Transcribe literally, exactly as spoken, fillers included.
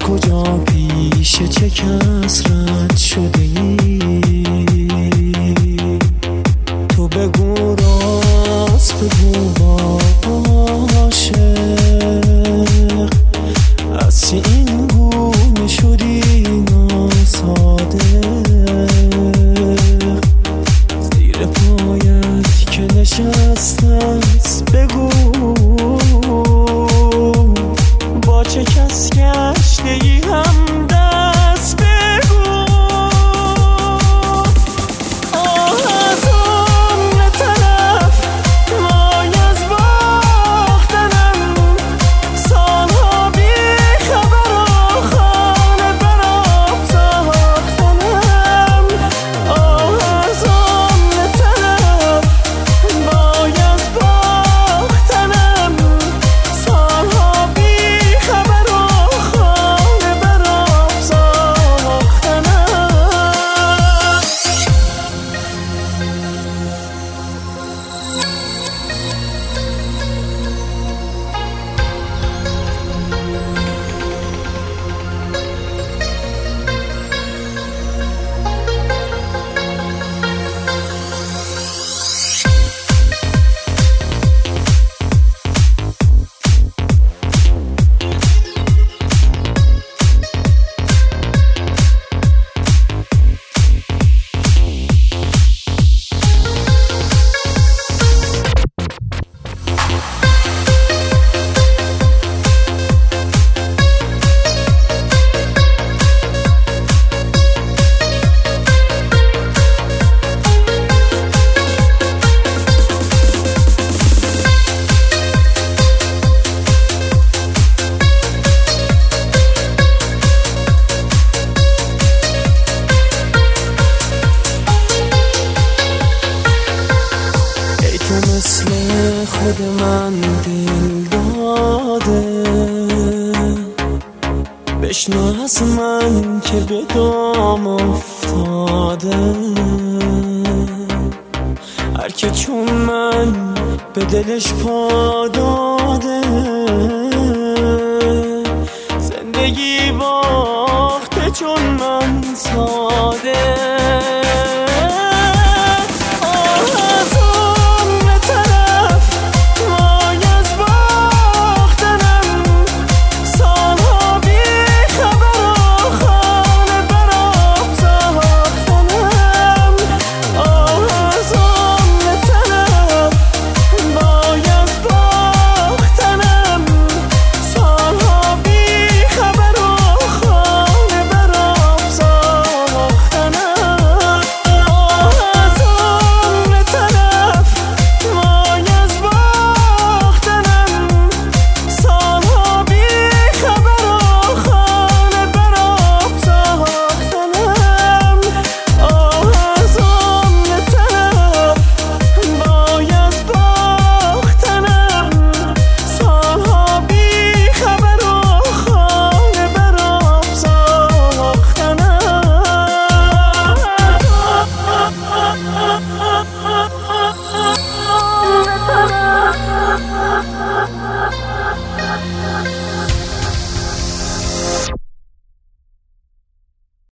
کجا پیش چه کس رد شده ای؟ تو بگو راست بگو با عاشق، از چه این گونه شدی ناصادق؟ زیر پایت که نشسته است بگو با چه کس گشته ای هم دست بگو. آه از آن طرف وای از باختنم، سالها بی خبر و خانه برام ساختنم. آه از آن طرف وای از باختنم، سالها بی خبر و خانه برام ساختنم. مثل خود من دل داده، بشنو از من که به دام افتاده. هر که چون من به دلش پا داده، زندگی باخته چون من